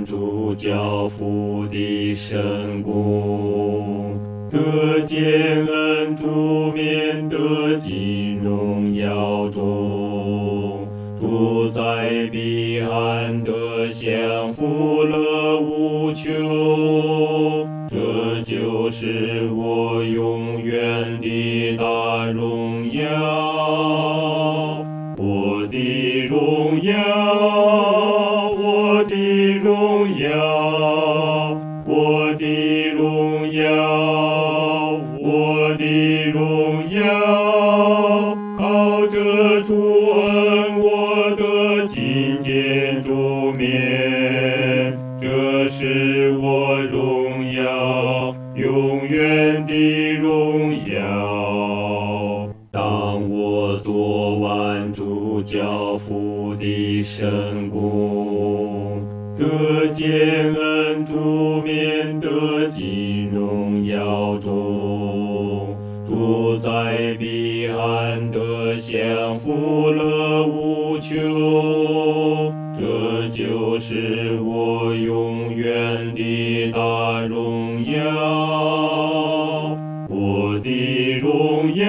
主教父的圣功，得见恩主面得极荣耀中，主在彼岸得享福乐无穷，这就是我永远的大荣耀，我的荣耀，我的荣耀，我的荣耀，我的荣耀，靠着主恩我的觐见主面，这是我荣耀永远的荣耀。当我做完主教父的圣功，得见恩主面得极荣耀中，主在彼岸得享福乐无穷，这就是我永远的大荣耀，我的荣耀，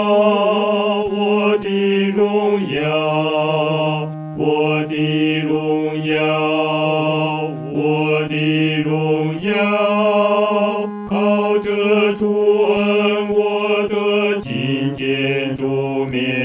我的荣耀，我的荣耀，我的荣耀，靠着主恩我的觐见主面，